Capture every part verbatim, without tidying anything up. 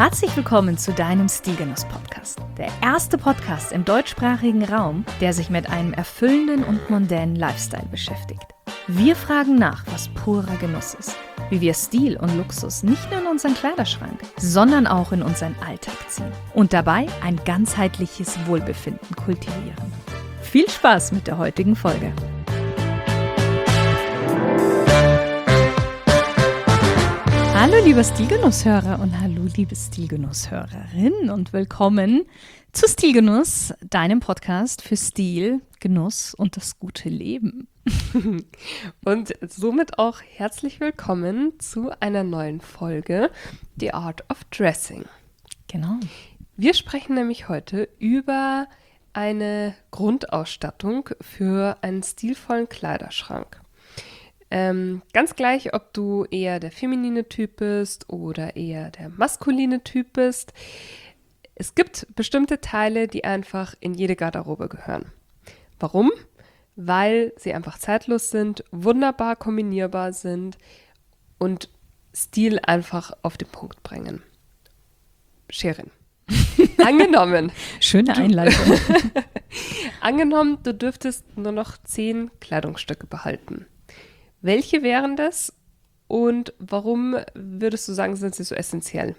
Herzlich willkommen zu deinem Stilgenuss-Podcast. Der erste Podcast im deutschsprachigen Raum, der sich mit einem erfüllenden und mondänen Lifestyle beschäftigt. Wir fragen nach, was purer Genuss ist, wie wir Stil und Luxus nicht nur in unseren Kleiderschrank, sondern auch in unseren Alltag ziehen und dabei ein ganzheitliches Wohlbefinden kultivieren. Viel Spaß mit der heutigen Folge! Hallo liebe Stilgenusshörer und hallo liebe Stilgenusshörerin und willkommen zu Stilgenuss, deinem Podcast für Stil, Genuss und das gute Leben. Und somit auch herzlich willkommen zu einer neuen Folge The Art of Dressing. Genau. Wir sprechen nämlich heute über eine Grundausstattung für einen stilvollen Kleiderschrank. Ähm, ganz gleich, ob du eher der feminine Typ bist oder eher der maskuline Typ bist. Es gibt bestimmte Teile, die einfach in jede Garderobe gehören. Warum? Weil sie einfach zeitlos sind, wunderbar kombinierbar sind und Stil einfach auf den Punkt bringen. Sherin. Angenommen. Schöne Einleitung. Angenommen, du dürftest nur noch zehn Kleidungsstücke behalten. Welche wären das und warum würdest du sagen, sind sie so essentiell?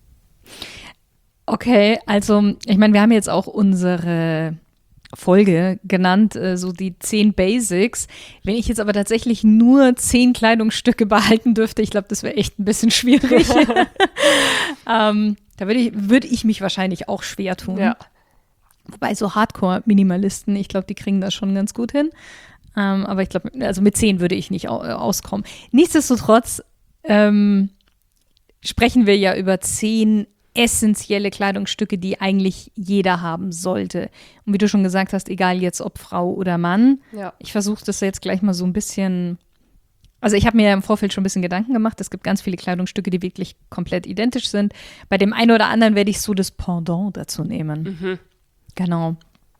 Okay, also ich meine, wir haben jetzt auch unsere Folge genannt, äh, so die zehn Basics. Wenn ich jetzt aber tatsächlich nur zehn Kleidungsstücke behalten dürfte, ich glaube, das wäre echt ein bisschen schwierig. ähm, da würde ich, würd ich mich wahrscheinlich auch schwer tun. Ja. Wobei so Hardcore-Minimalisten, ich glaube, die kriegen das schon ganz gut hin. Ähm, aber ich glaube, also mit zehn würde ich nicht au- auskommen. Nichtsdestotrotz ähm, sprechen wir ja über zehn essentielle Kleidungsstücke, die eigentlich jeder haben sollte. Und wie du schon gesagt hast, egal jetzt ob Frau oder Mann, Ja. ich versuche das jetzt gleich mal so ein bisschen, also ich habe mir im Vorfeld schon ein bisschen Gedanken gemacht, es gibt ganz viele Kleidungsstücke, die wirklich komplett identisch sind. Bei dem einen oder anderen werde ich so das Pendant dazu nehmen. Mhm. Genau.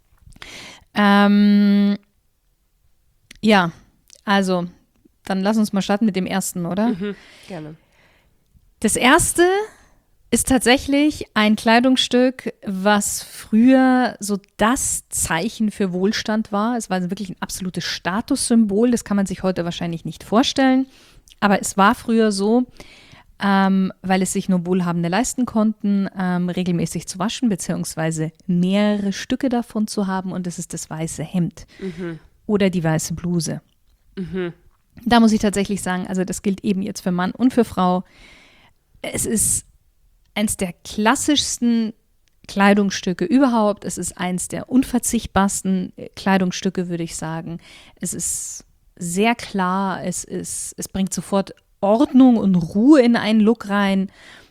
Ähm, ja, also dann lass uns mal starten mit dem ersten, oder? Mhm. Gerne. Das erste ist tatsächlich ein Kleidungsstück, was früher so das Zeichen für Wohlstand war. Es war wirklich ein absolutes Statussymbol. Das kann man sich heute wahrscheinlich nicht vorstellen. Aber es war früher so, ähm, weil es sich nur Wohlhabende leisten konnten, ähm, regelmäßig zu waschen, beziehungsweise mehrere Stücke davon zu haben. Und das ist das weiße Hemd Mhm. oder die weiße Bluse. Mhm. Da muss ich tatsächlich sagen, also das gilt eben jetzt für Mann und für Frau. Es ist eins der klassischsten Kleidungsstücke überhaupt. Es ist eins der unverzichtbarsten Kleidungsstücke, würde ich sagen. Es ist sehr klar, es ist, es bringt sofort Ordnung und Ruhe in einen Look rein.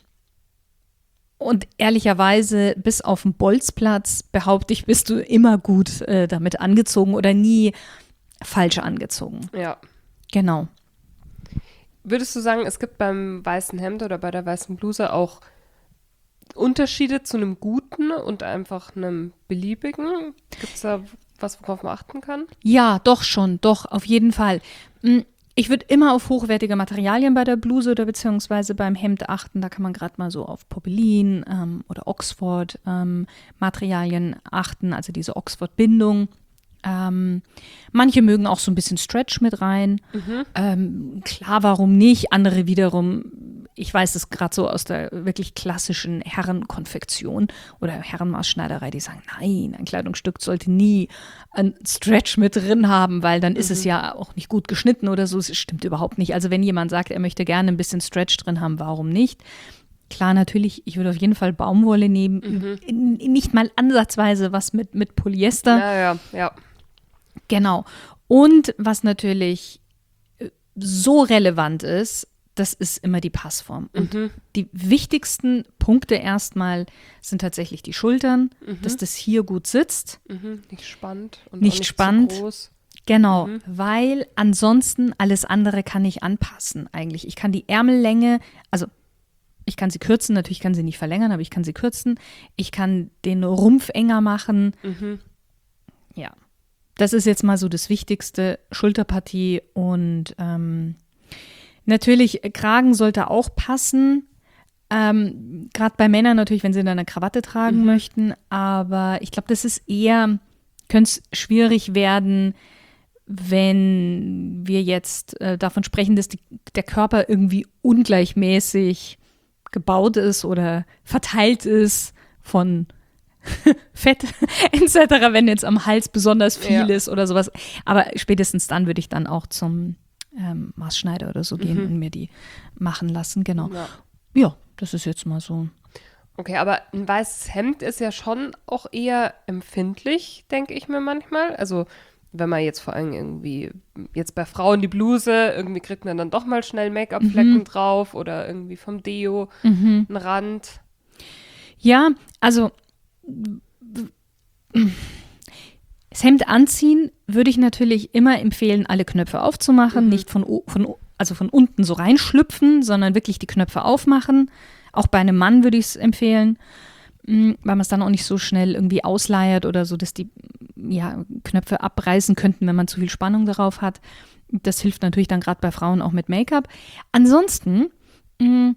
Und ehrlicherweise, bis auf den Bolzplatz, behaupte ich, bist du immer gut äh, damit angezogen oder nie falsch angezogen. Ja. Genau. Würdest du sagen, es gibt beim weißen Hemd oder bei der weißen Bluse auch Unterschiede zu einem guten und einfach einem beliebigen? Gibt es da was, worauf man achten kann? Ja, doch schon, doch, auf jeden Fall. Ich würde immer auf hochwertige Materialien bei der Bluse oder beziehungsweise beim Hemd achten. Da kann man gerade mal so auf Popelin ähm, oder Oxford ähm, Materialien achten, also diese Oxford-Bindung. Ähm, manche mögen auch so ein bisschen Stretch mit rein. Mhm. Ähm, klar, warum nicht? Andere wiederum, ich weiß es gerade so aus der wirklich klassischen Herrenkonfektion oder Herrenmaßschneiderei, die sagen, nein, ein Kleidungsstück sollte nie ein Stretch mit drin haben, weil dann ist Mhm. es ja auch nicht gut geschnitten oder so. Es stimmt überhaupt nicht. Also wenn jemand sagt, er möchte gerne ein bisschen Stretch drin haben, warum nicht? Klar, natürlich, ich würde auf jeden Fall Baumwolle nehmen. Mhm. N- Nicht mal ansatzweise was mit, mit Polyester. Ja, ja, ja. Genau. Und was natürlich äh, so relevant ist, das ist immer die Passform. Und Mhm. die wichtigsten Punkte erstmal sind tatsächlich die Schultern, Mhm. dass das hier gut sitzt. Mhm. Nicht spannend und Nicht auch nicht spannend. zu groß. Genau, Mhm. weil ansonsten alles andere kann ich anpassen eigentlich. Ich kann die Ärmellänge, also ich kann sie kürzen, natürlich kann sie nicht verlängern, aber ich kann sie kürzen. Ich kann den Rumpf enger machen. Mhm. Ja, das ist jetzt mal so das Wichtigste, Schulterpartie und ähm, natürlich Kragen sollte auch passen. Ähm, Gerade bei Männern natürlich, wenn sie dann eine Krawatte tragen Mhm. möchten. Aber ich glaube, das ist eher, könnte es schwierig werden, wenn wir jetzt äh, davon sprechen, dass die, der Körper irgendwie ungleichmäßig gebaut ist oder verteilt ist von Fett et cetera, wenn jetzt am Hals besonders viel Ja. ist oder sowas. Aber spätestens dann würde ich dann auch zum ähm, Maßschneider oder so gehen Mhm. und mir die machen lassen. Genau. Ja. Ja, das ist jetzt mal so. Okay, aber ein weißes Hemd ist ja schon auch eher empfindlich, denke ich mir manchmal. Also wenn man jetzt vor allem irgendwie, jetzt bei Frauen die Bluse, irgendwie kriegt man dann doch mal schnell Make-up-Flecken Mhm. drauf oder irgendwie vom Deo Mhm. einen Rand. Ja, also das Hemd anziehen würde ich natürlich immer empfehlen, alle Knöpfe aufzumachen, Mhm. nicht von, o- von, o- also von unten so reinschlüpfen, sondern wirklich die Knöpfe aufmachen. Auch bei einem Mann würde ich es empfehlen, mh, weil man es dann auch nicht so schnell irgendwie ausleiert oder so, dass die ja, Knöpfe abreißen könnten, wenn man zu viel Spannung darauf hat. Das hilft natürlich dann gerade bei Frauen auch mit Make-up. Ansonsten, mh,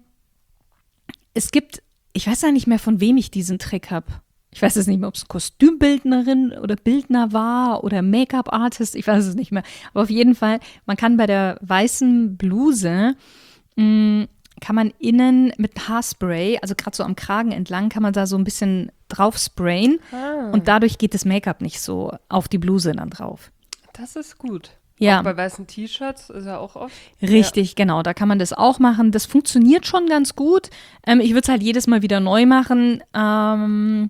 es gibt, ich weiß ja nicht mehr, von wem ich diesen Trick habe. Ich weiß es nicht mehr, ob es Kostümbildnerin oder Bildner war oder Make-up-Artist, ich weiß es nicht mehr. Aber auf jeden Fall, man kann bei der weißen Bluse, mh, kann man innen mit Haarspray, also gerade so am Kragen entlang, kann man da so ein bisschen drauf sprayen Ah, und dadurch geht das Make-up nicht so auf die Bluse dann drauf. das ist gut. Ja. Auch bei weißen T-Shirts ist ja auch oft. Richtig, genau, da kann man das auch machen. Das funktioniert schon ganz gut. Ähm, ich würde es halt jedes Mal wieder neu machen. Ähm,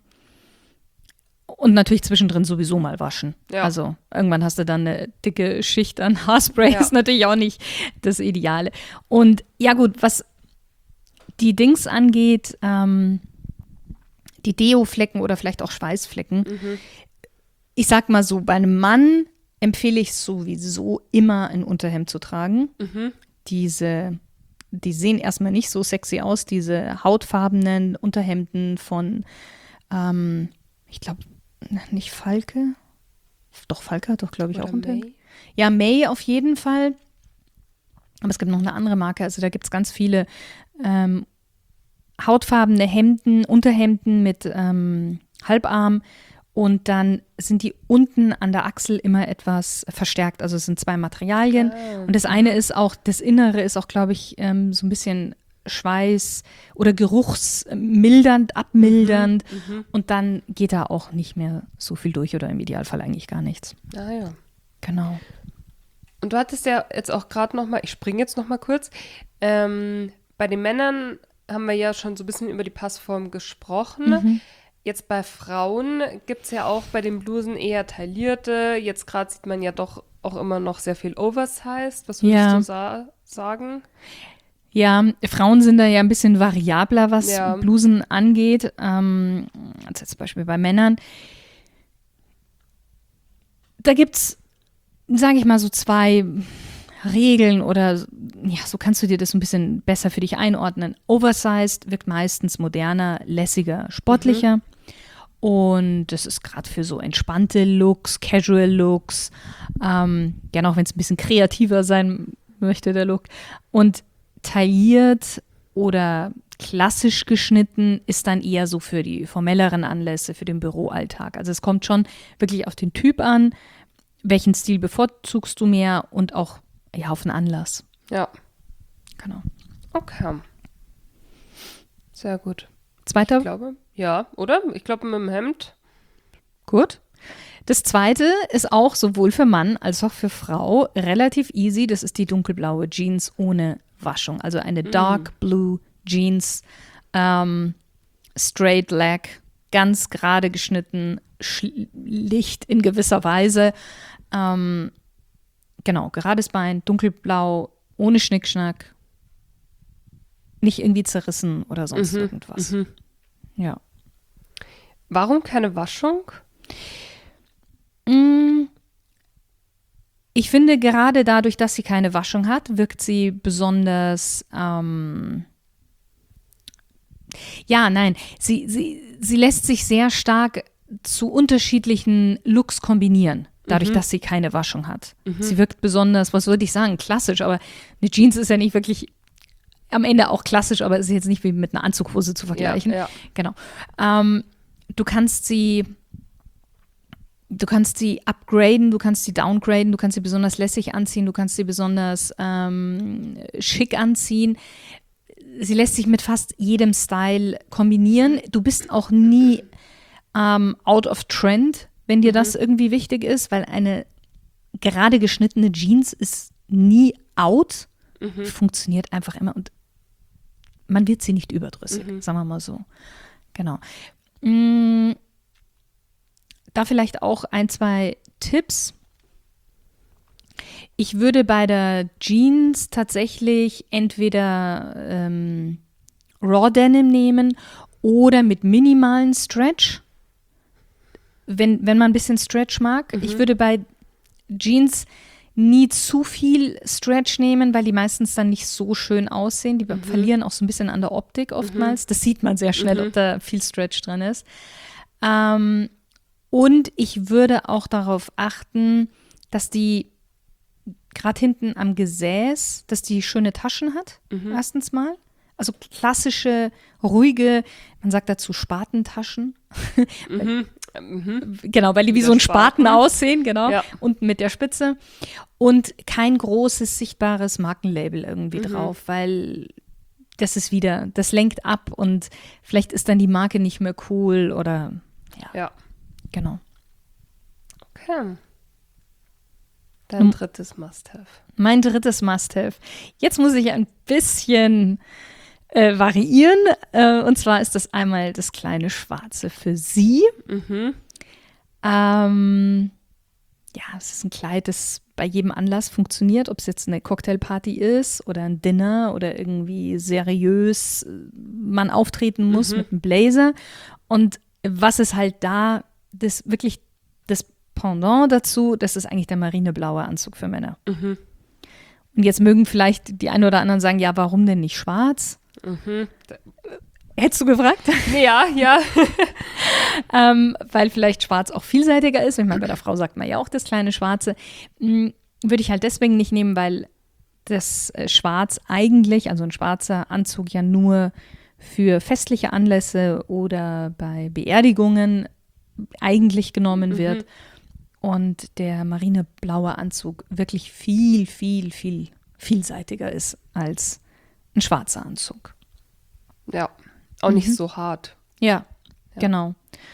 und natürlich zwischendrin sowieso mal waschen. Ja. Also irgendwann hast du dann eine dicke Schicht an Haarspray, Ja. ist natürlich auch nicht das Ideale. Und ja gut, was die Dings angeht, ähm, die Deo-Flecken oder vielleicht auch Schweißflecken, Mhm. ich sag mal so, bei einem Mann empfehle ich sowieso immer ein Unterhemd zu tragen. Mhm. Diese, die sehen erstmal nicht so sexy aus, diese hautfarbenen Unterhemden von, ähm, ich glaube, nicht Falke. Doch, Falke hat doch, glaube ich, Oder auch Unterhemd. May. Ja, May auf jeden Fall. Aber es gibt noch eine andere Marke, also da gibt es ganz viele ähm, hautfarbene Hemden, Unterhemden mit ähm, Halbarm. Und dann sind die unten an der Achsel immer etwas verstärkt. Also es sind zwei Materialien. Ah. Und das eine ist auch, das Innere ist auch, glaube ich, ähm, so ein bisschen Schweiß- oder geruchsmildernd, abmildernd. Mhm. Und dann geht da auch nicht mehr so viel durch oder im Idealfall eigentlich gar nichts. Ah ja. Genau. Und du hattest ja jetzt auch gerade noch mal, ich springe jetzt noch mal kurz, ähm, bei den Männern haben wir ja schon so ein bisschen über die Passform gesprochen. Mhm. Jetzt bei Frauen gibt es ja auch bei den Blusen eher taillierte. Jetzt gerade sieht man ja doch auch immer noch sehr viel Oversized. Was würdest Ja. du sa sagen? Ja, Frauen sind da ja ein bisschen variabler, was Ja. Blusen angeht, ähm, als jetzt zum Beispiel bei Männern. Da gibt es, sage ich mal, so zwei Regeln oder ja, so kannst du dir das ein bisschen besser für dich einordnen. Oversized wirkt meistens moderner, lässiger, sportlicher. Und das ist gerade für so entspannte Looks, Casual Looks, ähm, gerne auch wenn es ein bisschen kreativer sein möchte, der Look. Und tailliert oder klassisch geschnitten ist dann eher so für die formelleren Anlässe, für den Büroalltag. Also es kommt schon wirklich auf den Typ an, welchen Stil bevorzugst du mehr und auch ja, auf den Anlass. Ja, Genau. okay. Sehr gut. Zweiter, Ich glaube, ja, oder? Ich glaube, mit dem Hemd. gut. Das zweite ist auch sowohl für Mann als auch für Frau relativ easy. Das ist die dunkelblaue Jeans ohne Waschung. Also eine Dark Blue Jeans, ähm, straight leg, ganz gerade geschnitten, schlicht in gewisser Weise. Ähm, genau, gerades Bein, dunkelblau, ohne Schnickschnack, nicht irgendwie zerrissen oder sonst Mhm, irgendwas. mhm. Ja. Warum keine Waschung? Mm. Ich finde, gerade dadurch, dass sie keine Waschung hat, wirkt sie besonders, ähm, ja, nein, sie, sie, sie lässt sich sehr stark zu unterschiedlichen Looks kombinieren, dadurch, Mhm. dass sie keine Waschung hat. Sie wirkt besonders, was würde ich sagen, klassisch, aber eine Jeans ist ja nicht wirklich am Ende auch klassisch, aber es ist jetzt nicht wie mit einer Anzughose zu vergleichen. Ja, ja. Genau. Ähm, du kannst sie Du kannst sie upgraden, du kannst sie downgraden, du kannst sie besonders lässig anziehen, du kannst sie besonders ähm, schick anziehen. Sie lässt sich mit fast jedem Style kombinieren. Du bist auch nie ähm, out of trend, wenn dir mhm. das irgendwie wichtig ist, weil eine gerade geschnittene Jeans ist nie out, mhm. funktioniert einfach immer und man wird sie nicht überdrüssig, mhm. sagen wir mal so. Genau. Mm, Da vielleicht auch ein, zwei Tipps. Ich würde bei der Jeans tatsächlich entweder ähm, Raw Denim nehmen oder mit minimalen Stretch, wenn, wenn man ein bisschen Stretch mag. Mhm. Ich würde bei Jeans nie zu viel Stretch nehmen, weil die meistens dann nicht so schön aussehen. Die mhm. verlieren auch so ein bisschen an der Optik oftmals. Mhm. Das sieht man sehr schnell, mhm. ob da viel Stretch drin ist. Ähm, Und ich würde auch darauf achten, dass die gerade hinten am Gesäß, dass die schöne Taschen hat, mhm. erstens mal. Also klassische, ruhige, man sagt dazu Spatentaschen. Mhm. Mhm. Genau, weil die wie so ein Spaten, Spaten aussehen, genau, ja. Unten mit der Spitze. Und kein großes, sichtbares Markenlabel irgendwie mhm. drauf, weil das ist wieder, das lenkt ab und vielleicht ist dann die Marke nicht mehr cool oder ja. Ja. Genau. Okay. Dein drittes Must-Have. Mein drittes Must-Have. Jetzt muss ich ein bisschen äh, variieren. Äh, und zwar ist das einmal das kleine Schwarze für sie. Mhm. Ähm, ja, es ist ein Kleid, das bei jedem Anlass funktioniert, ob es jetzt eine Cocktailparty ist oder ein Dinner oder irgendwie seriös man auftreten muss mhm. mit einem Blazer. Und was ist halt da das wirklich das Pendant dazu, das ist eigentlich der marineblaue Anzug für Männer. Mhm. Und jetzt mögen vielleicht die einen oder anderen sagen, ja, warum denn nicht schwarz? Mhm. Hättest du gefragt? Ja, ja. ähm, weil vielleicht schwarz auch vielseitiger ist. Ich meine, bei der Frau sagt man ja auch das kleine Schwarze. Hm, würde ich halt deswegen nicht nehmen, weil das äh, Schwarz eigentlich, also ein schwarzer Anzug ja nur für festliche Anlässe oder bei Beerdigungen eigentlich genommen wird. Mhm. Und der marineblaue Anzug wirklich viel, viel, viel vielseitiger ist als ein schwarzer Anzug. Ja, auch mhm. nicht so hart. Ja, ja, genau.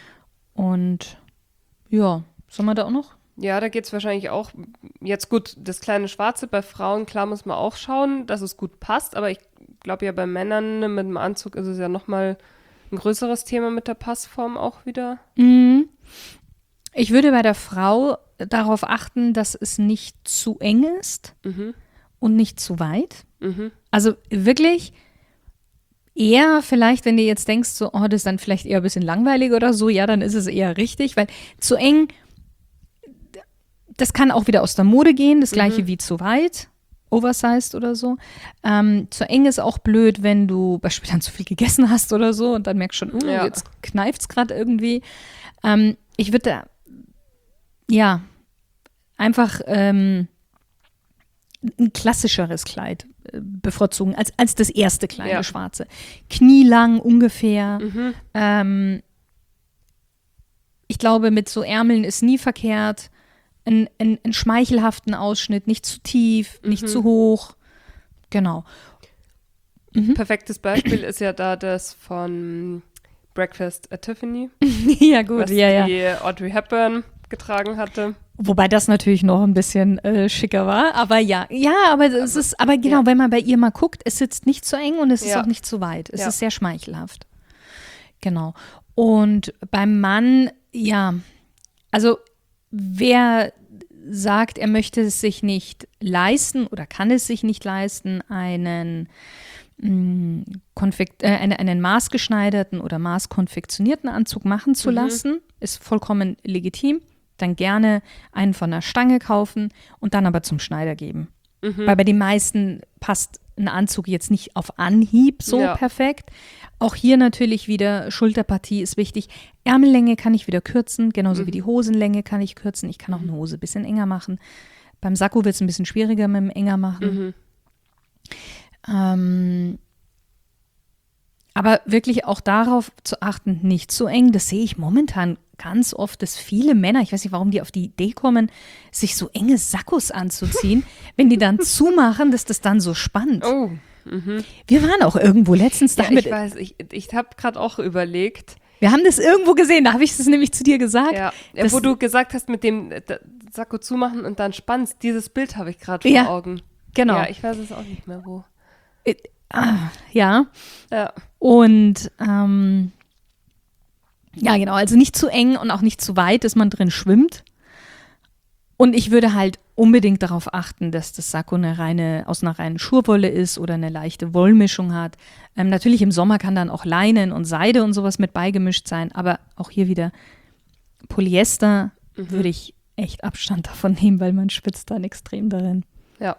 Und ja, sollen wir da auch noch? Ja, da geht es wahrscheinlich auch, jetzt gut, das kleine Schwarze bei Frauen, klar muss man auch schauen, dass es gut passt, aber ich glaube ja bei Männern mit dem Anzug ist es ja nochmal ein größeres Thema mit der Passform auch wieder. Mhm. Ich würde bei der Frau darauf achten, dass es nicht zu eng ist mhm. und nicht zu weit. Mhm. Also wirklich eher vielleicht, wenn du jetzt denkst, so, oh, das ist dann vielleicht eher ein bisschen langweilig oder so, ja, dann ist es eher richtig, weil zu eng, das kann auch wieder aus der Mode gehen, das gleiche mhm. wie zu weit, oversized oder so. Ähm, zu eng ist auch blöd, wenn du beispielsweise dann zu viel gegessen hast oder so und dann merkst du schon, uh, ja. jetzt kneift es gerade irgendwie. Ähm, ich würde da ja, einfach ähm, ein klassischeres Kleid äh, bevorzugen, als, als das erste kleine ja. Schwarze. Knielang ungefähr. Mhm. Ähm, ich glaube, mit so Ärmeln ist nie verkehrt. Ein, ein, ein schmeichelhaften Ausschnitt, nicht zu tief, mhm. nicht zu hoch. Genau. Mhm. Perfektes Beispiel ist ja da das von Breakfast at Tiffany. Ja, gut, was ja, die ja. Audrey Hepburn getragen hatte. Wobei das natürlich noch ein bisschen äh, schicker war, aber ja, ja, aber es also, ist, aber genau, ja. wenn man bei ihr mal guckt, es sitzt nicht zu eng und es ja. ist auch nicht zu weit. Es ja. ist sehr schmeichelhaft. Genau. Und beim Mann, ja, also wer sagt, er möchte es sich nicht leisten oder kann es sich nicht leisten, einen mh, konfekt, äh, einen, einen maßgeschneiderten oder maßkonfektionierten Anzug machen zu mhm. lassen, ist vollkommen legitim. Dann gerne einen von der Stange kaufen und dann aber zum Schneider geben. Mhm. Weil bei den meisten passt ein Anzug jetzt nicht auf Anhieb so ja. perfekt. Auch hier natürlich wieder Schulterpartie ist wichtig. Ärmellänge kann ich wieder kürzen, genauso mhm. wie die Hosenlänge kann ich kürzen. Ich kann auch eine Hose ein bisschen enger machen. Beim Sakko wird es ein bisschen schwieriger mit dem enger machen. Mhm. Ähm, Aber wirklich auch darauf zu achten, nicht zu eng. Das sehe ich momentan ganz oft, dass viele Männer, ich weiß nicht, warum die auf die Idee kommen, sich so enge Sakkos anzuziehen. Wenn die dann zumachen, dass das dann so spannt. Oh. Mhm. Wir waren auch irgendwo letztens Ja, damit. ich weiß, ich, ich habe gerade auch überlegt. Wir haben das irgendwo gesehen, da habe ich das nämlich zu dir gesagt. Ja, ja, wo du gesagt hast, mit dem äh, Sakko zumachen und dann spannst. Dieses Bild habe ich gerade vor ja, Augen. Genau. Ja, ich weiß es auch nicht mehr, wo. Äh, ah, ja. Ja. Und ähm, ja, genau, also nicht zu eng und auch nicht zu weit, dass man drin schwimmt. Und ich würde halt unbedingt darauf achten, dass das Sakko eine reine, aus einer reinen Schurwolle ist oder eine leichte Wollmischung hat. Ähm, natürlich im Sommer kann dann auch Leinen und Seide und sowas mit beigemischt sein, aber auch hier wieder Polyester mhm. würde ich echt Abstand davon nehmen, weil man schwitzt dann extrem darin. Ja.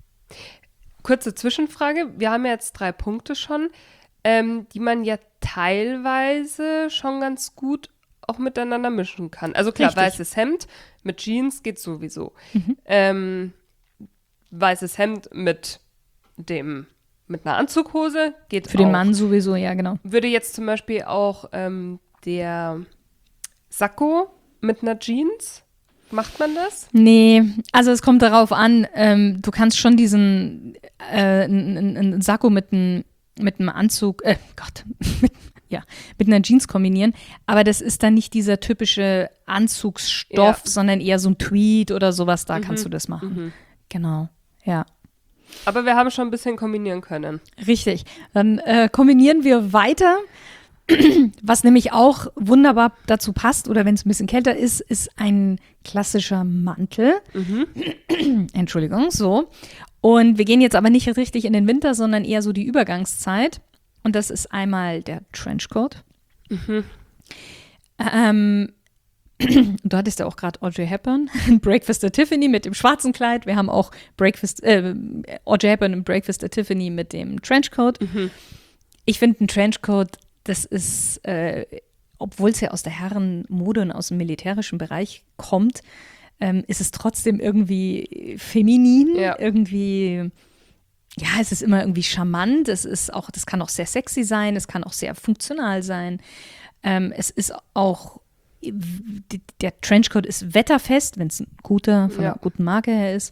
Kurze Zwischenfrage. Wir haben ja jetzt drei Punkte schon, ähm, die man ja teilweise schon ganz gut auch miteinander mischen kann. Also klar, Richtig. Weißes Hemd mit Jeans geht sowieso. Mhm. Ähm, weißes Hemd mit dem mit einer Anzughose geht Für auch. den Mann sowieso, ja genau. Würde jetzt zum Beispiel auch ähm, der Sakko mit einer Jeans, macht man das? Nee, also es kommt darauf an, ähm, du kannst schon diesen äh, einen Sakko mit einem mit einem Anzug, äh, Gott, mit, ja, mit einer Jeans kombinieren, aber das ist dann nicht dieser typische Anzugsstoff, ja. sondern eher so ein Tweed oder sowas, da mhm. kannst du das machen. Mhm. Genau, ja. Aber wir haben schon ein bisschen kombinieren können. Richtig, dann äh, kombinieren wir weiter. Was nämlich auch wunderbar dazu passt, oder wenn es ein bisschen kälter ist, ist ein klassischer Mantel. Mhm. Entschuldigung, so. Und wir gehen jetzt aber nicht richtig in den Winter, sondern eher so die Übergangszeit. Und das ist einmal der Trenchcoat. Mhm. Ähm, du hattest ja auch gerade Audrey Hepburn, Breakfast at Tiffany mit dem schwarzen Kleid. Wir haben auch Breakfast, äh, Audrey Hepburn im Breakfast at Tiffany mit dem Trenchcoat. Mhm. Ich finde einen Trenchcoat, das ist, äh, obwohl es ja aus der Herrenmode und aus dem militärischen Bereich kommt, ähm, ist es trotzdem irgendwie feminin, ja. irgendwie, ja, es ist immer irgendwie charmant, es ist auch, das kann auch sehr sexy sein, es kann auch sehr funktional sein. Ähm, es ist auch, der Trenchcoat ist wetterfest, wenn es ein guter, von ja. einer guten Marke her ist,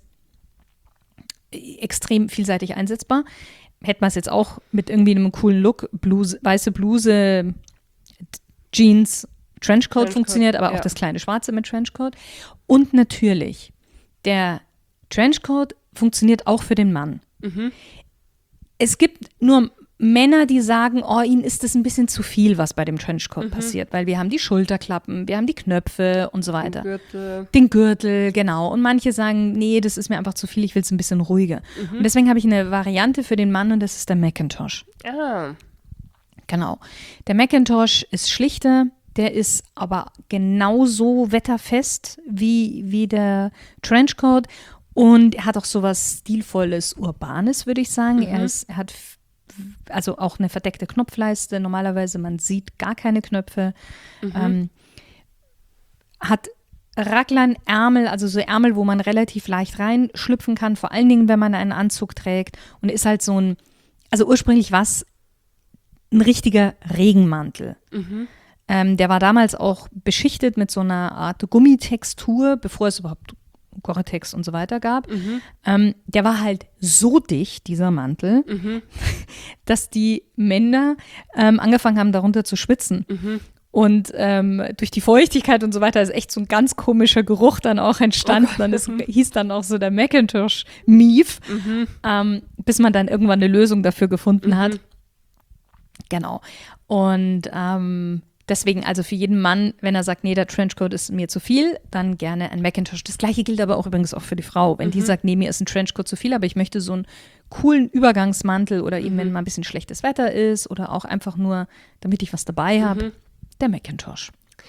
extrem vielseitig einsetzbar. Hätte man es jetzt auch mit irgendwie einem coolen Look, Bluse, weiße Bluse, Jeans, Trenchcoat, Trenchcoat funktioniert, aber ja. auch das kleine Schwarze mit Trenchcoat. Und natürlich, der Trenchcoat funktioniert auch für den Mann. Mhm. Es gibt nur Männer, die sagen, oh, ihnen ist das ein bisschen zu viel, was bei dem Trenchcoat mhm. passiert, weil wir haben die Schulterklappen, wir haben die Knöpfe und so weiter. Den Gürtel. Den Gürtel, genau. Und manche sagen, nee, das ist mir einfach zu viel, ich will es ein bisschen ruhiger. Mhm. Und deswegen habe ich eine Variante für den Mann und das ist der Macintosh. Ah. Genau. Der Macintosh ist schlichter, der ist aber genauso wetterfest wie, wie der Trenchcoat und er hat auch sowas Stilvolles, Urbanes, würde ich sagen. Mhm. Er, ist, er hat also auch eine verdeckte Knopfleiste. Normalerweise, man sieht gar keine Knöpfe. Mhm. Ähm, hat Raglan-Ärmel, also so Ärmel, wo man relativ leicht reinschlüpfen kann, vor allen Dingen, wenn man einen Anzug trägt. Und ist halt so ein, also ursprünglich war es ein richtiger Regenmantel. Mhm. Ähm, der war damals auch beschichtet mit so einer Art Gummitextur, bevor es überhaupt Gore-Tex und so weiter gab. Mhm. Ähm, der war halt so dicht, dieser Mantel, mhm. dass die Männer ähm, angefangen haben, darunter zu schwitzen. Mhm. Und ähm, durch die Feuchtigkeit und so weiter ist echt so ein ganz komischer Geruch dann auch entstanden. Oh und es hieß dann auch so der Macintosh-Mief, mhm. ähm, bis man dann irgendwann eine Lösung dafür gefunden mhm. hat. Genau. Und ähm, deswegen also für jeden Mann, wenn er sagt, nee, der Trenchcoat ist mir zu viel, dann gerne ein Macintosh. Das gleiche gilt aber auch übrigens auch für die Frau. Wenn mhm. die sagt, nee, mir ist ein Trenchcoat zu viel, aber ich möchte so einen coolen Übergangsmantel oder eben, mhm. wenn mal ein bisschen schlechtes Wetter ist oder auch einfach nur, damit ich was dabei habe, mhm. der Macintosh.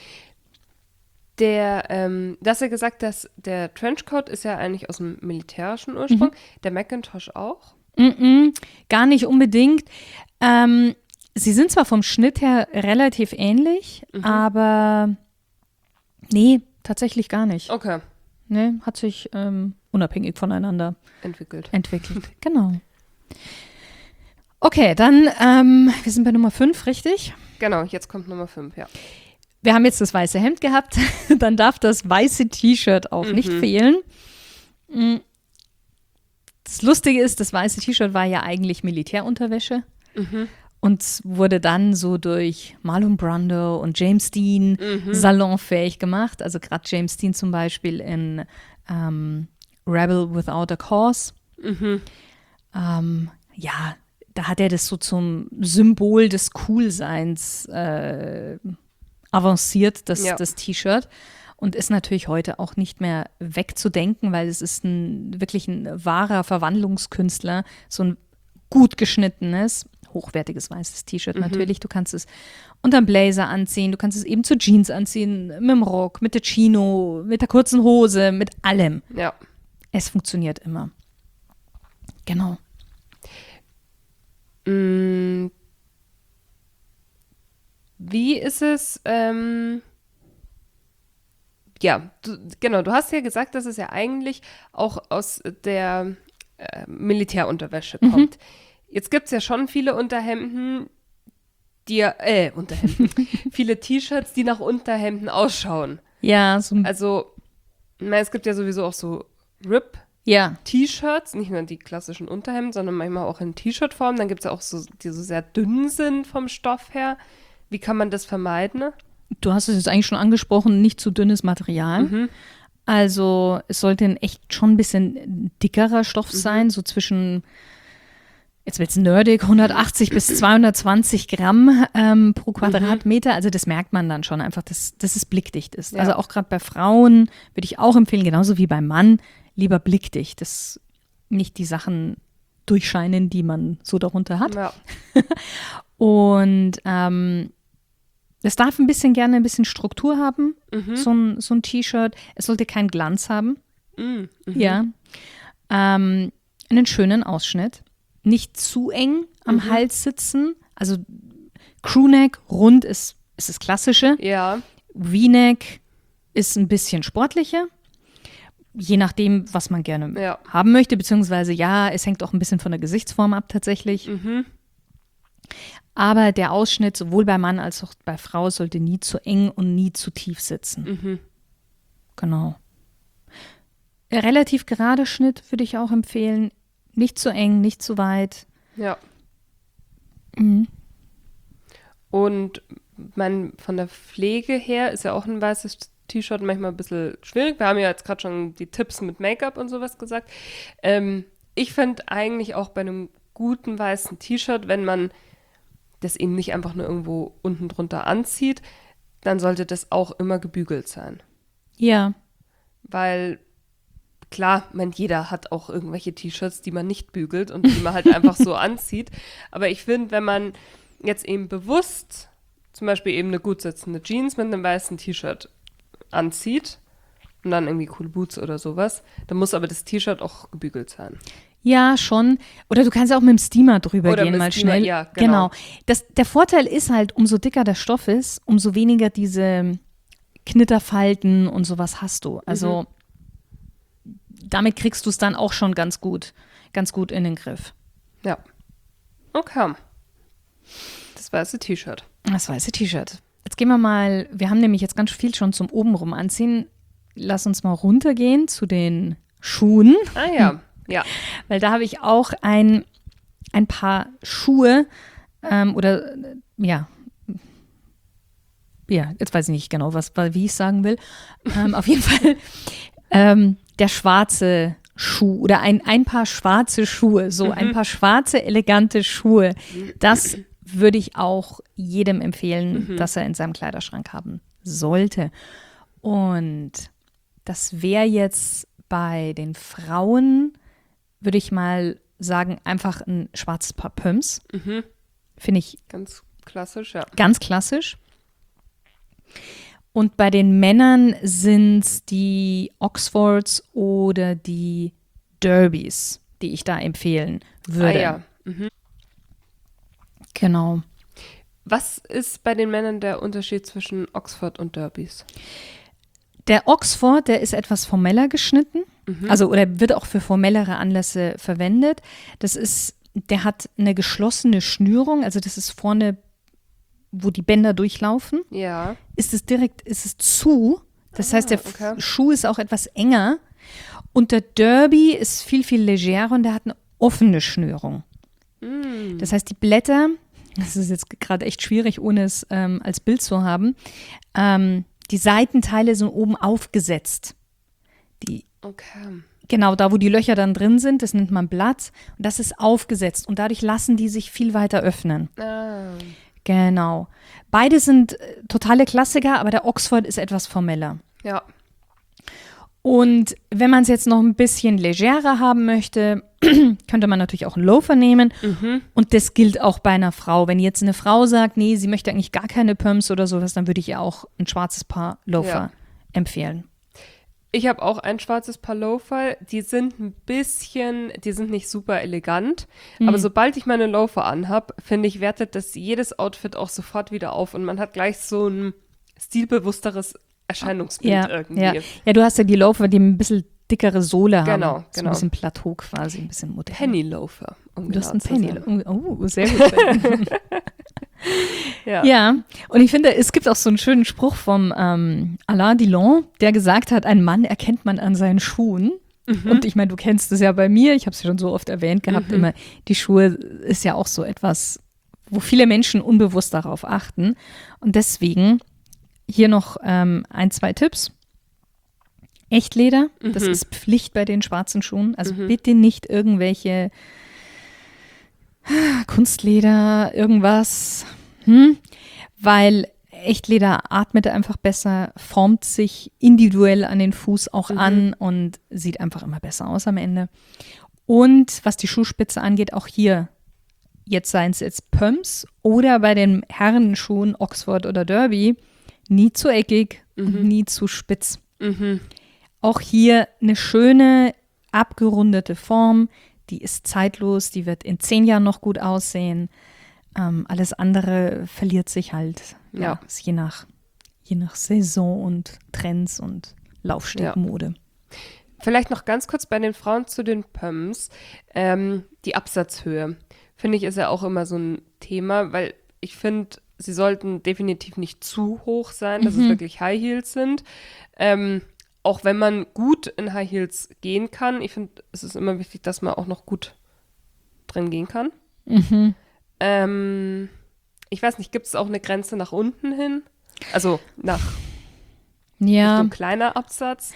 Der, ähm, du hast ja gesagt, dass der Trenchcoat ist ja eigentlich aus dem militärischen Ursprung. Mhm. Der Macintosh auch? Mm-mm, gar nicht unbedingt. Ähm, Sie sind zwar vom Schnitt her relativ ähnlich, mhm. aber nee, tatsächlich gar nicht. Okay. Nee, hat sich ähm, unabhängig voneinander entwickelt. Entwickelt, genau. Okay, dann, ähm, wir sind bei Nummer fünf, richtig? Genau, jetzt kommt Nummer fünf, ja. Wir haben jetzt das weiße Hemd gehabt, dann darf das weiße T-Shirt auch mhm. nicht fehlen. Das Lustige ist, das weiße T-Shirt war ja eigentlich Militärunterwäsche mhm. und wurde dann so durch Marlon Brando und James Dean mhm. salonfähig gemacht. Also gerade James Dean zum Beispiel in ähm, Rebel Without a Cause. Mhm. Ähm, ja, da hat er das so zum Symbol des Coolseins äh, avanciert, das, ja. das T-Shirt. Und ist natürlich heute auch nicht mehr wegzudenken, weil es ist ein wirklich ein wahrer Verwandlungskünstler. So ein gut geschnittenes, hochwertiges weißes T-Shirt mhm. natürlich. Du kannst es unterm Blazer anziehen, du kannst es eben zu Jeans anziehen, mit dem Rock, mit der Chino, mit der kurzen Hose, mit allem. Ja. Es funktioniert immer. Genau. Mm. Wie ist es, ähm ja, du, genau, du hast ja gesagt, dass es ja eigentlich auch aus der äh, Militärunterwäsche kommt. Mhm. Jetzt gibt es ja schon viele Unterhemden, die äh, Unterhemden, viele T-Shirts, die nach Unterhemden ausschauen. Ja. So also, ich meine, es gibt ja sowieso auch so Rip ja. T-Shirts, nicht nur die klassischen Unterhemden, sondern manchmal auch in T-Shirt-Form. Dann gibt es ja auch so, die so sehr dünn sind vom Stoff her. Wie kann man das vermeiden? Du hast es jetzt eigentlich schon angesprochen, nicht zu dünnes Material. Mhm. Also es sollte ein echt schon ein bisschen dickerer Stoff mhm. sein, so zwischen, jetzt wird es nerdig, hundertachtzig bis zweihundertzwanzig Gramm ähm, pro Quadratmeter. Also das merkt man dann schon einfach, dass, dass es blickdicht ist. Ja. Also auch gerade bei Frauen würde ich auch empfehlen, genauso wie beim Mann, lieber blickdicht, dass nicht die Sachen durchscheinen, die man so darunter hat. Ja. Und ähm, es darf ein bisschen gerne ein bisschen Struktur haben, mhm. so ein, so ein T-Shirt. Es sollte keinen Glanz haben. Mhm. Ja. Ähm, einen schönen Ausschnitt. Nicht zu eng am mhm. Hals sitzen. Also Crewneck, rund ist, ist das Klassische. Ja. V-Neck ist ein bisschen sportlicher. Je nachdem, was man gerne ja. haben möchte. Beziehungsweise ja, es hängt auch ein bisschen von der Gesichtsform ab tatsächlich. Mhm. Aber der Ausschnitt sowohl bei Mann als auch bei Frau sollte nie zu eng und nie zu tief sitzen. Mhm. Genau. Relativ gerader Schnitt würde ich auch empfehlen. Nicht zu eng, nicht zu weit. Ja. Mhm. Und man, von der Pflege her ist ja auch ein weißes T-Shirt manchmal ein bisschen schwierig. Wir haben ja jetzt gerade schon die Tipps mit Make-up und sowas gesagt. Ähm, ich finde eigentlich auch bei einem guten weißen T-Shirt, wenn man das eben nicht einfach nur irgendwo unten drunter anzieht, dann sollte das auch immer gebügelt sein. Ja. Weil, klar, man, jeder hat auch irgendwelche T-Shirts, die man nicht bügelt und die man halt einfach so anzieht. Aber ich finde, wenn man jetzt eben bewusst zum Beispiel eben eine gut sitzende Jeans mit einem weißen T-Shirt anzieht und dann irgendwie coole Boots oder sowas, dann muss aber das T-Shirt auch gebügelt sein. Ja, schon. Oder du kannst auch mit dem Steamer drüber Oder gehen, mit mal Steamer, schnell. Ja, genau. genau. Das, der Vorteil ist halt, umso dicker der Stoff ist, umso weniger diese Knitterfalten und sowas hast du. Also mhm. damit kriegst du es dann auch schon ganz gut, ganz gut in den Griff. Ja. Okay. Das weiße T-Shirt. Das weiße T-Shirt. Jetzt gehen wir mal, wir haben nämlich jetzt ganz viel schon zum obenrum anziehen. Lass uns mal runtergehen zu den Schuhen. Ah ja. Ja. Weil da habe ich auch ein, ein paar Schuhe ähm, oder äh, ja, ja, jetzt weiß ich nicht genau, was, wie ich sagen will. Ähm, auf jeden Fall ähm, der schwarze Schuh oder ein, ein paar schwarze Schuhe, so mhm. ein paar schwarze, elegante Schuhe. Das würde ich auch jedem empfehlen, mhm. dass er in seinem Kleiderschrank haben sollte. Und das wäre jetzt bei den Frauen, würde ich mal sagen, einfach ein schwarzes Paar Pumps. Mhm. Finde ich ganz klassisch, ja. Ganz klassisch. Und bei den Männern sind es die Oxfords oder die Derbys, die ich da empfehlen würde. Ah ja. Mhm. Genau. Was ist bei den Männern der Unterschied zwischen Oxford und Derbys? Der Oxford, der ist etwas formeller geschnitten, mhm. also oder wird auch für formellere Anlässe verwendet. Das ist der hat eine geschlossene Schnürung, also das ist vorne, wo die Bänder durchlaufen. Ja. Ist es direkt, ist es zu. Das Ah, heißt, der okay. F- Schuh ist auch etwas enger. Und der Derby ist viel, viel legerer und der hat eine offene Schnürung. Mm. Das heißt, die Blätter, das ist jetzt gerade echt schwierig, ohne es ähm, als Bild zu haben, ähm, die Seitenteile sind oben aufgesetzt. Die, Okay. genau, da wo die Löcher dann drin sind, das nennt man Blatt. Und das ist aufgesetzt und dadurch lassen die sich viel weiter öffnen. Ah. Genau. Beide sind äh, totale Klassiker, aber der Oxford ist etwas formeller. Ja. Und wenn man es jetzt noch ein bisschen legerer haben möchte, könnte man natürlich auch einen Loafer nehmen. Mhm. Und das gilt auch bei einer Frau. Wenn jetzt eine Frau sagt, nee, sie möchte eigentlich gar keine Pumps oder sowas, dann würde ich ihr auch ein schwarzes Paar Loafer Ja. empfehlen. Ich habe auch ein schwarzes Paar Loafer. Die sind ein bisschen, die sind nicht super elegant. Mhm. Aber sobald ich meine Loafer anhab, finde ich, wertet das jedes Outfit auch sofort wieder auf. Und man hat gleich so ein stilbewussteres Erscheinungsbild Ja, irgendwie. ja. ja, du hast ja die Loafer, die ein bisschen dickere Sohle haben. Genau, So genau. ein bisschen Plateau quasi, ein bisschen modern. Penny Loafer. Um Du hast genau einen zu Penny. sein. Oh, sehr gut. Ja. Ja, und ich finde, es gibt auch so einen schönen Spruch vom ähm, Alain Delon, der gesagt hat, ein Mann erkennt man an seinen Schuhen. Mhm. Und ich meine, du kennst es ja bei mir, ich habe es ja schon so oft erwähnt gehabt, Mhm. immer, die Schuhe ist ja auch so etwas, wo viele Menschen unbewusst darauf achten. Und deswegen hier noch ähm, ein, zwei Tipps. Echtleder, das Mhm. ist Pflicht bei den schwarzen Schuhen. Also Mhm. bitte nicht irgendwelche Kunstleder, irgendwas, hm? Weil Echtleder atmet einfach besser, formt sich individuell an den Fuß auch Mhm. an und sieht einfach immer besser aus am Ende. Und was die Schuhspitze angeht, auch hier, jetzt seien es jetzt Pumps oder bei den Herrenschuhen Oxford oder Derby, nie zu eckig und Mhm. nie zu spitz. Mhm. Auch hier eine schöne, abgerundete Form, die ist zeitlos, die wird in zehn Jahren noch gut aussehen. Ähm, alles andere verliert sich halt, ja, Ja. ist je nach, je nach Saison und Trends und Laufstegmode. Vielleicht noch ganz kurz bei den Frauen zu den Pumps. Ähm, die Absatzhöhe, finde ich, ist ja auch immer so ein Thema, weil ich finde, sie sollten definitiv nicht zu hoch sein, dass es Mhm. wirklich High Heels sind. Ähm, auch wenn man gut in High Heels gehen kann, ich finde, es ist immer wichtig, dass man auch noch gut drin gehen kann. Mhm. Ähm, ich weiß nicht, gibt es auch eine Grenze nach unten hin? Also nach Ja, Richtung kleiner Absatz?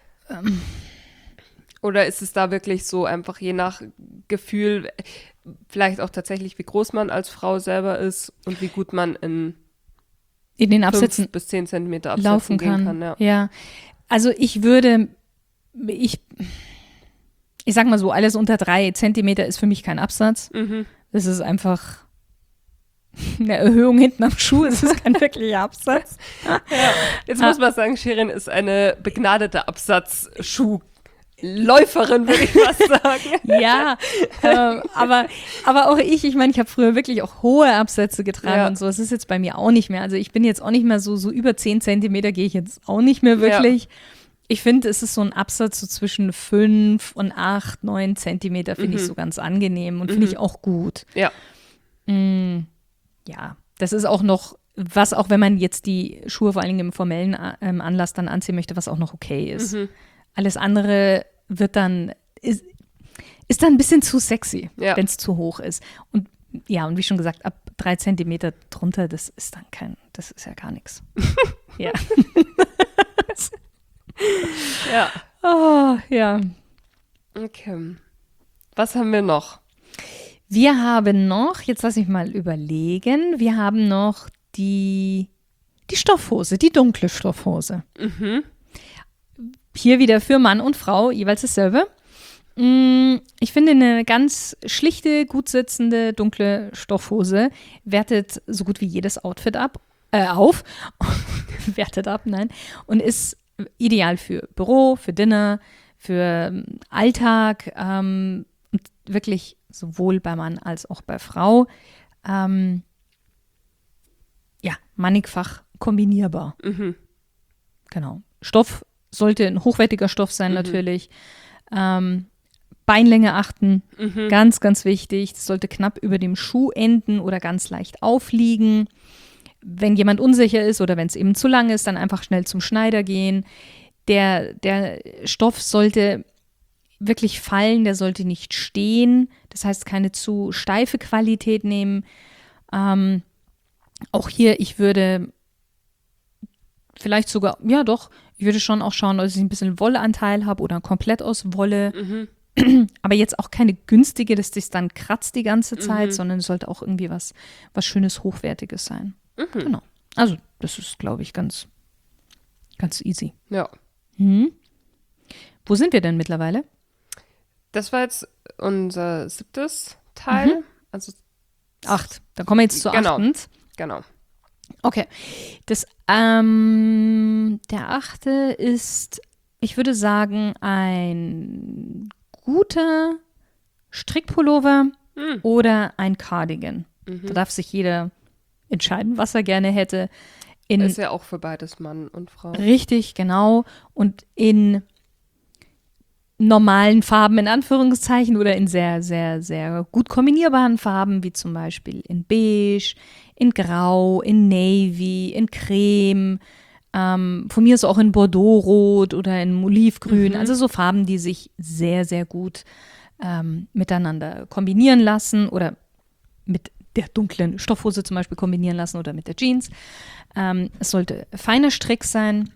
Oder ist es da wirklich so einfach je nach Gefühl, vielleicht auch tatsächlich, wie groß man als Frau selber ist und wie gut man in in den fünf Absätzen bis zehn Zentimeter Absätzen laufen gehen kann. kann? Ja. Ja, also ich würde, ich, ich sag mal so, alles unter drei Zentimeter ist für mich kein Absatz. Mhm. Das ist einfach eine Erhöhung hinten am Schuh, es ist kein wirklicher Absatz. Jetzt Ah. muss man sagen, Shirin ist eine begnadete Absatzschuhläuferin, würde ich fast sagen. Ja, ähm, aber, aber auch ich, ich meine, ich habe früher wirklich auch hohe Absätze getragen Ja. und so. Es ist jetzt bei mir auch nicht mehr. Also ich bin jetzt auch nicht mehr so, so über zehn Zentimeter gehe ich jetzt auch nicht mehr wirklich. Ich finde, es ist so ein Absatz so zwischen fünf und acht, neun Zentimeter, finde Mhm. ich so ganz angenehm und finde Mhm. ich auch gut. Ja. Mm, ja, das ist auch noch, was auch wenn man jetzt die Schuhe vor allen Dingen im formellen ähm, Anlass dann anziehen möchte, was auch noch okay ist. Mhm. Alles andere wird dann, ist, ist dann ein bisschen zu sexy, Ja. wenn es zu hoch ist. Und ja, und wie schon gesagt, ab drei Zentimeter drunter, das ist dann kein, das ist ja gar nichts. Ja. Ja. Oh, ja. Okay. Was haben wir noch? Wir haben noch, jetzt lass ich mal überlegen, wir haben noch die, die Stoffhose, die dunkle Stoffhose. Mhm. Hier wieder für Mann und Frau jeweils dasselbe. Mm, Ich finde, eine ganz schlichte, gut sitzende, dunkle Stoffhose wertet so gut wie jedes Outfit ab, äh, auf. wertet ab, nein. Und ist ideal für Büro, für Dinner, für ähm, Alltag. Ähm, und wirklich sowohl bei Mann als auch bei Frau. Ähm, ja, mannigfach kombinierbar. Mhm. Genau. Stoff sollte ein hochwertiger Stoff sein, Mhm. natürlich. Ähm, Beinlänge achten, Mhm. ganz, ganz wichtig. Das sollte knapp über dem Schuh enden oder ganz leicht aufliegen. Wenn jemand unsicher ist oder wenn es eben zu lang ist, dann einfach schnell zum Schneider gehen. Der, der Stoff sollte wirklich fallen, der sollte nicht stehen. Das heißt, keine zu steife Qualität nehmen. Ähm, auch hier, ich würde vielleicht sogar, ja doch, ich würde schon auch schauen, dass ich ein bisschen Wollanteil habe oder komplett aus Wolle. Mhm. Aber jetzt auch keine günstige, dass das dann kratzt die ganze Zeit, Mhm. sondern es sollte auch irgendwie was, was Schönes, Hochwertiges sein. Mhm. Genau. Also, das ist, glaube ich, ganz, ganz easy. Ja. Hm. Wo sind wir denn mittlerweile? Das war jetzt unser siebtes Teil. Mhm. Also, Acht. Dann kommen wir jetzt zu Genau. achtens. genau. Okay. Das, ähm, der achte ist, ich würde sagen, ein guter Strickpullover Mhm. oder ein Cardigan. Mhm. Da darf sich jeder entscheiden, was er gerne hätte. In Ist ja auch für beides Mann und Frau. Richtig, genau. Und in normalen Farben in Anführungszeichen oder in sehr, sehr, sehr gut kombinierbaren Farben, wie zum Beispiel in Beige, in Grau, in Navy, in Creme, ähm, von mir ist auch in Bordeaux-Rot oder in Olivgrün. Mhm. Also so Farben, die sich sehr, sehr gut ähm, miteinander kombinieren lassen oder mit der dunklen Stoffhose zum Beispiel kombinieren lassen oder mit der Jeans. Ähm, es sollte feiner Strick sein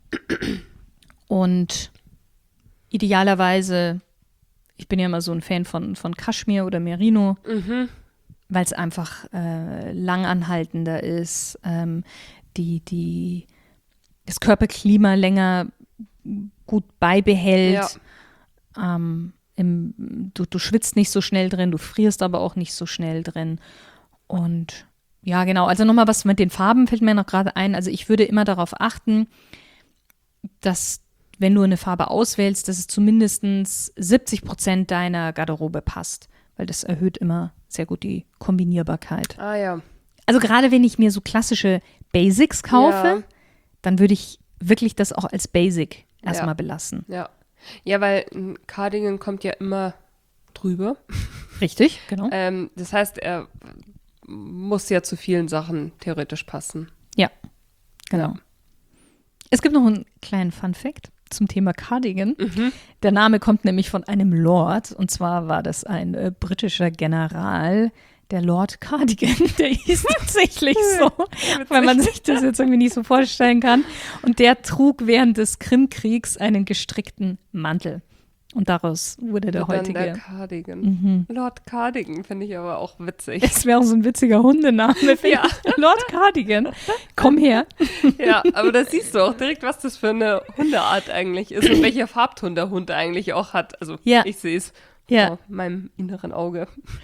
und idealerweise, ich bin ja immer so ein Fan von, von Kaschmir oder Merino, Mhm. weil es einfach äh, langanhaltender ist, ähm, die, die, das Körperklima länger gut beibehält. Ja. Ähm, im, du, du schwitzt nicht so schnell drin, du frierst aber auch nicht so schnell drin. Und ja, genau, also nochmal was mit den Farben fällt mir noch gerade ein. Also ich würde immer darauf achten, dass wenn du eine Farbe auswählst, dass es zumindest siebzig Prozent deiner Garderobe passt, weil das erhöht immer sehr gut die Kombinierbarkeit. Ah ja. Also gerade wenn ich mir so klassische Basics kaufe, Ja. dann würde ich wirklich das auch als Basic erstmal Ja. belassen. Ja. Ja, weil ein Cardigan kommt ja immer drüber. Richtig, genau. Ähm, das heißt, er muss ja zu vielen Sachen theoretisch passen. Ja, genau. Ja. Es gibt noch einen kleinen Fun-Fact zum Thema Cardigan. Mhm. Der Name kommt nämlich von einem Lord, und zwar war das ein äh, britischer General, der Lord Cardigan, der hieß tatsächlich so, weil man sich das jetzt irgendwie nicht so vorstellen kann. Und der trug während des Krimkriegs einen gestrickten Mantel. Und daraus wurde der Und dann heutige. der Cardigan. Mhm. Lord Cardigan finde ich aber auch witzig. Es wäre auch so ein witziger Hundename. finde Ja. ich. Lord Cardigan, komm her. Ja, aber da siehst du auch direkt, was das für eine Hundeart eigentlich ist und welcher Farbton der Hund eigentlich auch hat. Also Ja. ich sehe es Ja. vor meinem inneren Auge.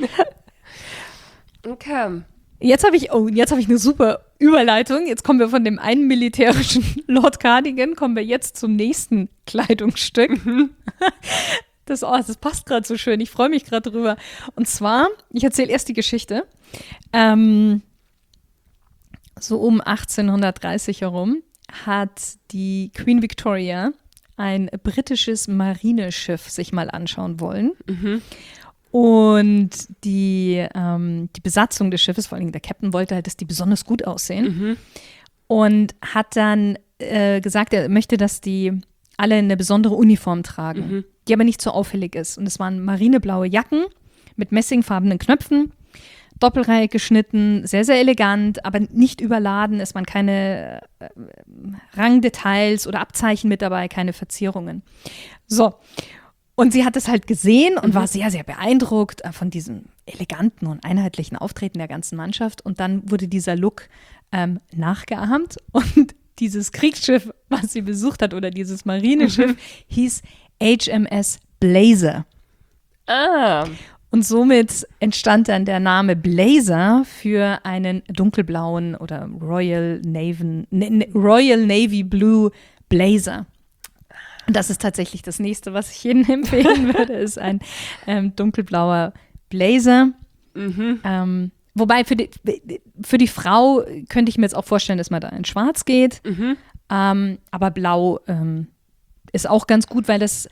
Okay. Jetzt habe ich, oh, jetzt habe ich eine super Überleitung. Jetzt kommen wir von dem einen militärischen Lord Cardigan, kommen wir jetzt zum nächsten Kleidungsstück. Das, oh, das passt gerade so schön. Ich freue mich gerade drüber. Und zwar, ich erzähle erst die Geschichte. Ähm, so um achtzehnhundertdreißig herum hat die Queen Victoria ein britisches Marineschiff sich mal anschauen wollen. Mhm. Und die, ähm, die Besatzung des Schiffes, vor allem der Captain, wollte halt, dass die besonders gut aussehen. Mhm. Und hat dann äh, gesagt, er möchte, dass die alle eine besondere Uniform tragen, Mhm. die aber nicht so auffällig ist. Und es waren marineblaue Jacken mit messingfarbenen Knöpfen, Doppelreihe geschnitten, sehr, sehr elegant, aber nicht überladen. Es waren keine äh, Rangdetails oder Abzeichen mit dabei, keine Verzierungen. So. Und sie hat es halt gesehen und Mhm. war sehr, sehr beeindruckt von diesem eleganten und einheitlichen Auftreten der ganzen Mannschaft. Und dann wurde dieser Look ähm, nachgeahmt. Und dieses Kriegsschiff, was sie besucht hat, oder dieses Marineschiff, Mhm. hieß H M S Blazer. Ah. Und somit entstand dann der Name Blazer für einen dunkelblauen oder Royal Navy, ne, Royal Navy Blue Blazer. Und das ist tatsächlich das nächste, was ich jedem empfehlen würde, ist ein ähm, dunkelblauer Blazer. Mhm. Ähm, wobei für die, für die Frau könnte ich mir jetzt auch vorstellen, dass man da in Schwarz geht. Mhm. Ähm, aber Blau ähm, ist auch ganz gut, weil das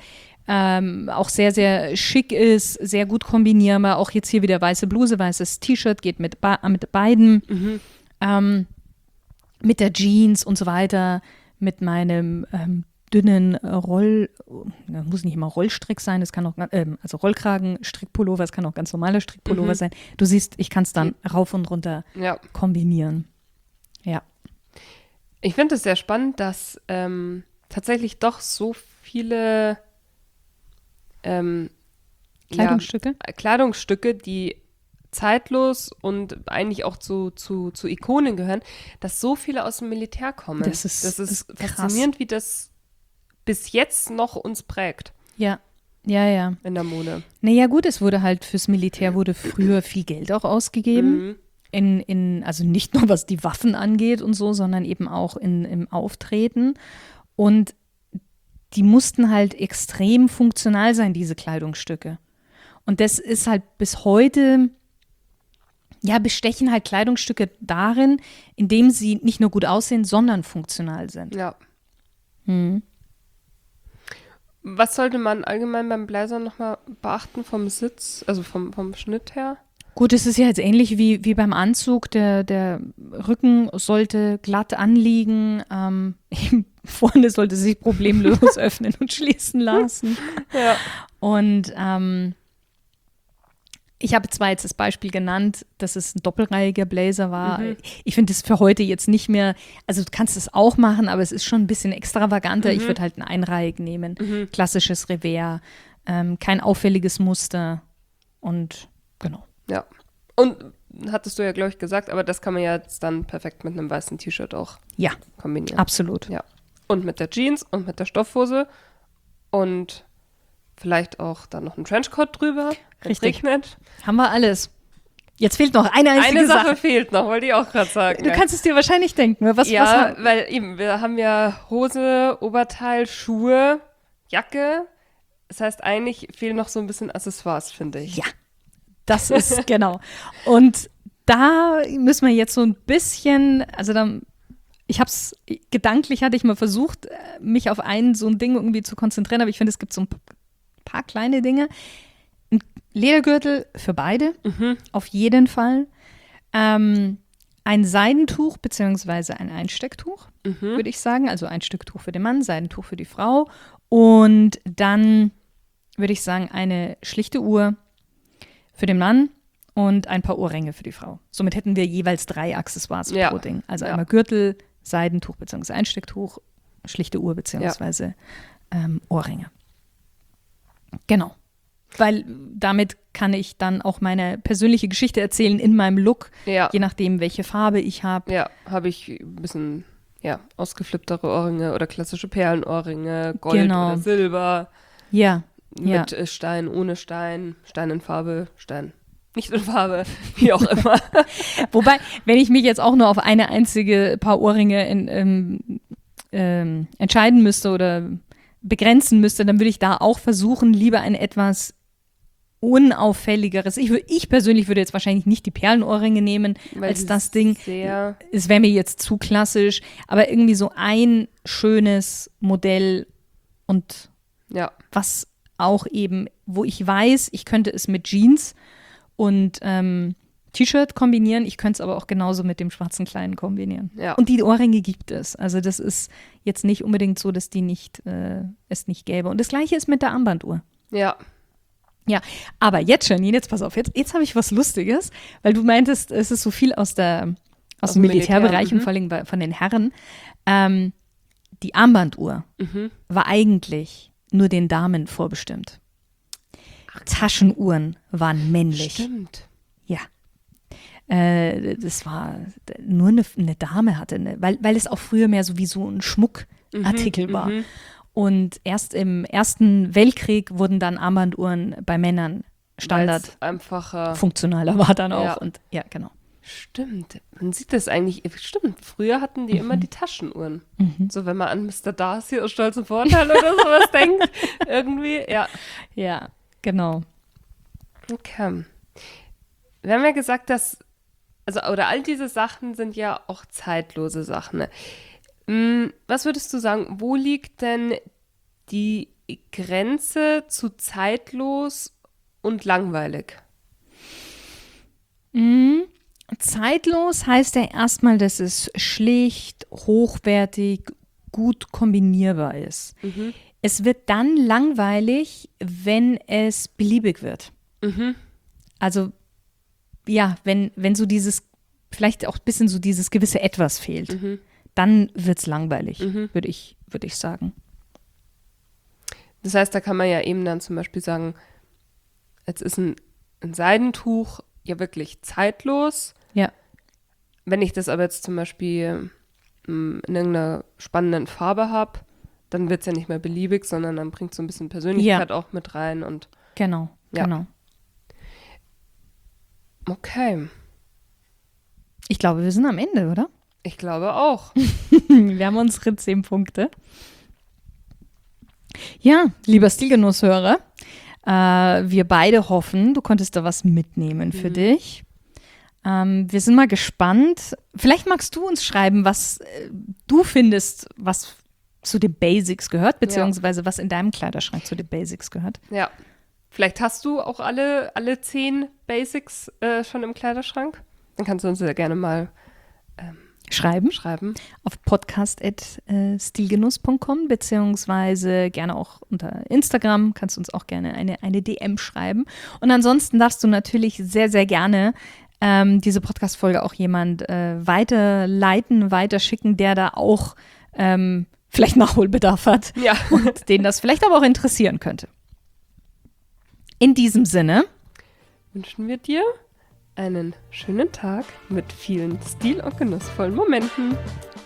ähm, auch sehr, sehr schick ist, sehr gut kombinierbar. Auch jetzt hier wieder weiße Bluse, weißes T-Shirt, geht mit, ba- mit beiden. Mhm. Ähm, mit der Jeans und so weiter, mit meinem ähm, dünnen Roll, das muss nicht immer Rollstrick sein, es kann auch, ähm, also Rollkragen-Strickpullover, es kann auch ganz normaler Strickpullover Mhm. sein. Du siehst, ich kann es dann rauf und runter Ja. kombinieren. Ja. Ich finde es sehr spannend, dass ähm, tatsächlich doch so viele ähm, Kleidungsstücke? Ja, Kleidungsstücke, die zeitlos und eigentlich auch zu, zu, zu Ikonen gehören, dass so viele aus dem Militär kommen. Das ist- das ist ist krass. faszinierend, wie das bis jetzt noch uns prägt Ja, ja, ja. in der Mode. Naja, gut, es wurde halt fürs Militär wurde früher viel Geld auch ausgegeben. Mhm. In, in, also nicht nur was die Waffen angeht und so, sondern eben auch in, im Auftreten. Und die mussten halt extrem funktional sein, diese Kleidungsstücke. Und das ist halt bis heute, ja, bestechen halt Kleidungsstücke darin, indem sie nicht nur gut aussehen, sondern funktional sind. Ja. Hm. Was sollte man allgemein beim Blazer nochmal beachten vom Sitz, also vom, vom Schnitt her? Gut, es ist ja jetzt ähnlich wie, wie beim Anzug. Der, der Rücken sollte glatt anliegen. Ähm, vorne sollte sich problemlos öffnen und schließen lassen. Ja. Und ähm, ich habe zwar jetzt das Beispiel genannt, dass es ein doppelreihiger Blazer war. Mhm. Ich finde es für heute jetzt nicht mehr, also du kannst es auch machen, aber es ist schon ein bisschen extravaganter. Mhm. Ich würde halt einen einreihig nehmen. Mhm. Klassisches Revers, ähm, kein auffälliges Muster und genau. Ja. Und hattest du ja, glaube ich, gesagt, aber das kann man ja jetzt dann perfekt mit einem weißen T-Shirt auch Ja, kombinieren. absolut. Ja. Und mit der Jeans und mit der Stoffhose und vielleicht auch dann noch ein Trenchcoat drüber, wenn es Richtig. regnet. Haben wir alles. Jetzt fehlt noch eine einzige Eine Sache, Sache. fehlt noch, wollte ich auch gerade sagen. Du kannst es dir wahrscheinlich denken. Was, ja, was haben, weil eben, wir haben ja Hose, Oberteil, Schuhe, Jacke. Das heißt, eigentlich fehlen noch so ein bisschen Accessoires, finde ich. Ja, das ist genau. Und da müssen wir jetzt so ein bisschen, also dann, ich habe es, gedanklich hatte ich mal versucht, mich auf ein so ein Ding irgendwie zu konzentrieren, aber ich finde, es gibt so ein paar kleine Dinge. Ein Ledergürtel für beide, Mhm. auf jeden Fall. Ähm, ein Seidentuch beziehungsweise ein Einstecktuch, Mhm. würde ich sagen. Also ein Stück Tuch für den Mann, Seidentuch für die Frau. Und dann würde ich sagen, eine schlichte Uhr für den Mann und ein paar Ohrringe für die Frau. Somit hätten wir jeweils drei Accessoires Ja. pro Ding. Also Ja. einmal Gürtel, Seidentuch bzw. Einstecktuch, schlichte Uhr bzw. Ähm, Ohrringe. Genau. Weil damit kann ich dann auch meine persönliche Geschichte erzählen in meinem Look, Ja. je nachdem, welche Farbe ich habe. Ja, habe ich ein bisschen ja, ausgeflipptere Ohrringe oder klassische Perlenohrringe, Gold Genau. oder Silber, Ja, ja. mit äh, Stein, ohne Stein, Stein in Farbe, Stein nicht in Farbe, wie auch immer. Wobei, wenn ich mich jetzt auch nur auf eine einzige Paar Ohrringe in, ähm, ähm, entscheiden müsste oder begrenzen müsste, dann würde ich da auch versuchen, lieber ein etwas unauffälligeres. Ich, wür- ich persönlich würde jetzt wahrscheinlich nicht die Perlenohrringe nehmen Weil als die das Ding. Sehr, Es wäre mir jetzt zu klassisch, aber irgendwie so ein schönes Modell und ja, was auch eben, wo ich weiß, ich könnte es mit Jeans und ähm, T-Shirt kombinieren, ich könnte es aber auch genauso mit dem schwarzen Kleinen kombinieren. ja. Und die Ohrringe gibt es. Also das ist jetzt nicht unbedingt so, dass die nicht, äh, es nicht gäbe. Und das Gleiche ist mit der Armbanduhr. ja. Ja, aber jetzt, Janine, jetzt pass auf, jetzt, jetzt habe ich was Lustiges, weil du meintest, es ist so viel aus, der, aus, Aus dem dem Militär, Militärbereich und mhm. vor allem bei, von den Herren. Ähm, die Armbanduhr Mhm. war eigentlich nur den Damen vorbestimmt. Taschenuhren waren männlich. Stimmt. Ja. Äh, das war nur eine, eine Dame hatte, eine, weil, weil es auch früher mehr so wie so ein Schmuckartikel war. Mhm. Und erst im Ersten Weltkrieg wurden dann Armbanduhren bei Männern Standard. Weil's einfacher. Funktionaler war dann auch. Ja. Und ja, genau. Stimmt. Man sieht das eigentlich. Stimmt. Früher hatten die immer die Taschenuhren. Mhm. So, wenn man an Mister Darcy aus Stolz und Vorteil oder sowas denkt. Irgendwie, ja. Ja, genau. Okay. Wir haben ja gesagt, dass, also, oder all diese Sachen sind ja auch zeitlose Sachen. Ne? Mm, Was würdest du sagen, wo liegt denn die Grenze zu zeitlos und langweilig? Mhm. Zeitlos heißt ja erstmal, dass es schlicht, hochwertig, gut kombinierbar ist. Mhm. Es wird dann langweilig, wenn es beliebig wird. Mhm. Also ja, wenn, wenn so dieses, vielleicht auch ein bisschen so dieses gewisse Etwas fehlt, Mhm. dann wird es langweilig, Mhm. würde ich, würd ich sagen. Das heißt, da kann man ja eben dann zum Beispiel sagen, jetzt ist ein, ein Seidentuch ja wirklich zeitlos. Ja. Wenn ich das aber jetzt zum Beispiel ähm, in irgendeiner spannenden Farbe habe, dann wird es ja nicht mehr beliebig, sondern dann bringt so ein bisschen Persönlichkeit auch mit rein. Und Genau, Ja. genau. okay, Ich glaube, wir sind am Ende, oder? ich glaube auch. Wir haben unsere zehn Punkte. Ja, lieber Stilgenusshörer, äh, wir beide hoffen, du konntest da was mitnehmen für Mhm. dich. Ähm, wir sind mal gespannt. Vielleicht magst du uns schreiben, was äh, du findest, was zu den Basics gehört, beziehungsweise was in deinem Kleiderschrank zu den Basics gehört. Ja, vielleicht hast du auch alle, alle zehn Basics äh, schon im Kleiderschrank. Dann kannst du uns ja gerne mal Schreiben schreiben. auf podcast at stilgenuss punkt com, beziehungsweise gerne auch unter Instagram, kannst du uns auch gerne eine, eine D M schreiben. Und ansonsten darfst du natürlich sehr, sehr gerne ähm, diese Podcast-Folge auch jemand äh, weiterleiten, weiterschicken, der da auch ähm, vielleicht Nachholbedarf hat Ja. und den das vielleicht aber auch interessieren könnte. In diesem Sinne, Wünschen wir dir einen schönen Tag mit vielen stil- und genussvollen Momenten.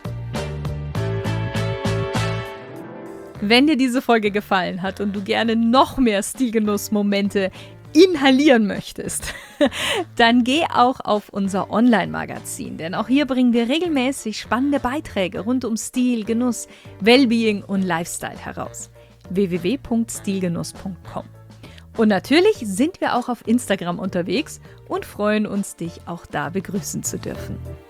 wenn dir diese Folge gefallen hat und du gerne noch mehr Stilgenuss-Momente inhalieren möchtest, dann geh auch auf unser Online-Magazin, denn auch hier bringen wir regelmäßig spannende Beiträge rund um Stil, Genuss, Wellbeing und Lifestyle heraus. w w w punkt stilgenuss punkt com. Und natürlich sind wir auch auf Instagram unterwegs und freuen uns, dich auch da begrüßen zu dürfen.